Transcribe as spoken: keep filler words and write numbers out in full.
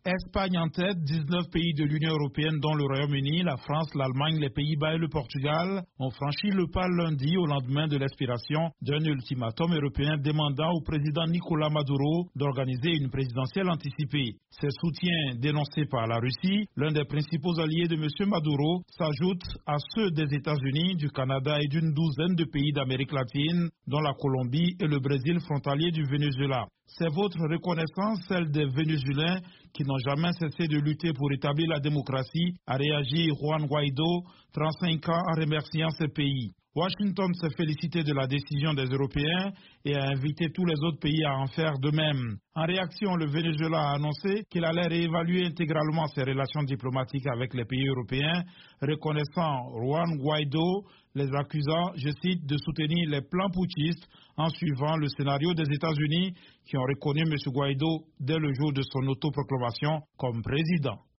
Espagne en tête, dix-neuf pays de l'Union européenne dont le Royaume-Uni, la France, l'Allemagne, les Pays-Bas et le Portugal ont franchi le pas lundi au lendemain de l'expiration d'un ultimatum européen demandant au président Nicolás Maduro d'organiser une présidentielle anticipée. Ces soutiens dénoncés par la Russie, l'un des principaux alliés de M. Maduro, s'ajoutent à ceux des États-Unis, du Canada et d'une douzaine de pays d'Amérique latine, dont la Colombie et le Brésil frontalier du Venezuela. C'est votre reconnaissance, celle des Vénézuéliens qui n'ont jamais cessé de lutter pour établir la démocratie, a réagi Juan Guaidó, trente-cinq ans, en remerciant ce pays. Washington s'est félicité de la décision des Européens et a invité tous les autres pays à en faire de même. En réaction, le Venezuela a annoncé qu'il allait réévaluer intégralement ses relations diplomatiques avec les pays européens, reconnaissant Juan Guaidó, les accusant, je cite, de soutenir les plans putschistes en suivant le scénario des États-Unis qui ont reconnu M. Guaidó dès le jour de son autoproclamation comme président.